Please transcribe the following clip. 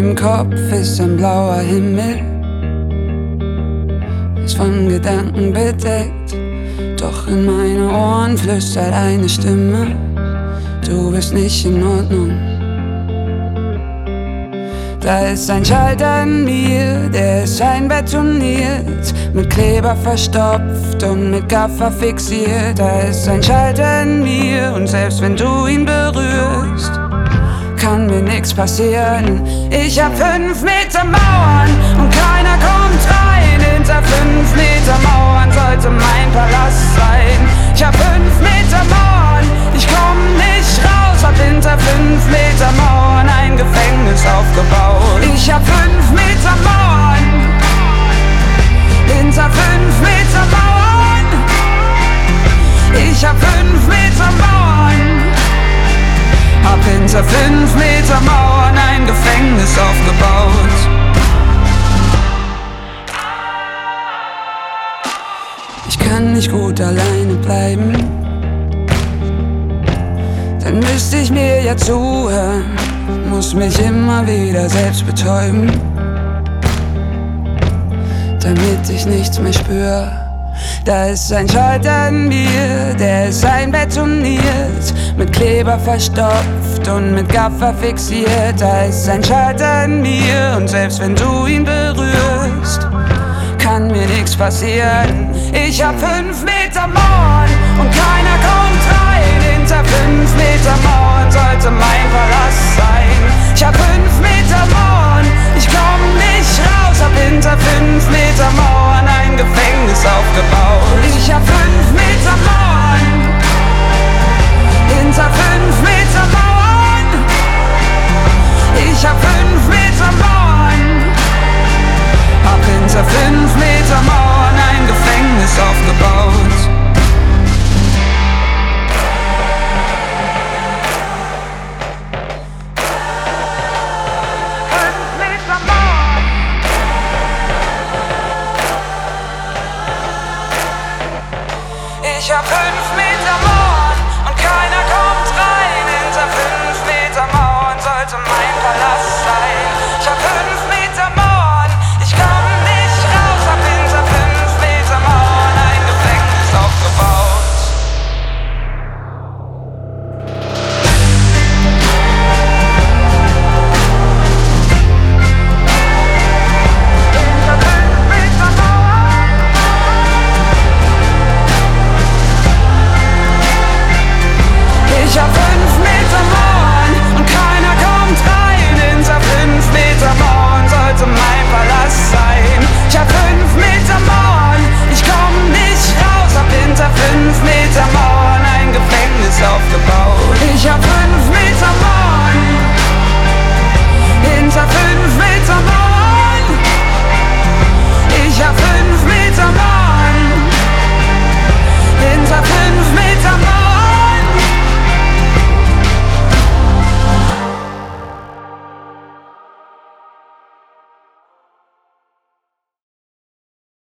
meinem Kopf ist ein blauer Himmel, ist von Gedanken bedeckt. Doch in meine Ohren flüstert eine Stimme: Du bist nicht in Ordnung. Da ist ein Schalter in mir, der ist scheinbetoniert, mit Kleber verstopft und mit Gaffer fixiert. Da ist ein Schalter in mir und selbst wenn du ihn berührst, kann mir nix passieren. Ich hab 5 Meter Mauern und keiner kommt rein. Hinter 5 Meter Mauern sollte mein Palast sein. Ich hab 5 Meter Mauern, ich komm nicht raus. Hab hinter 5 Meter Mauern ein Gefängnis aufgebaut. Ich hab 5 Meter Mauern, hinter 5 Meter Mauern. Ich hab 5 Meter Mauern, hab hinter 5 Meter Mauern ein Gefängnis aufgebaut. Ich kann nicht gut alleine bleiben, dann müsste ich mir ja zuhören, muss mich immer wieder selbst betäuben, damit ich nichts mehr spür. Da ist ein Schalter in mir, der ist einbetoniert, mit Kleber verstopft und mit Gaffer fixiert. Da ist ein Schalter in mir und selbst wenn du ihn berührst, kann mir nichts passieren. Ich hab 5 Meter Mauern und keiner kommt rein. Hinter 5 Meter Mauern sollte mein Palast sein. Ich hab 5 Meter Mauern, ich komm nicht raus. Hab hinter 5 Meter Mauern ein Gefängnis aufgebaut.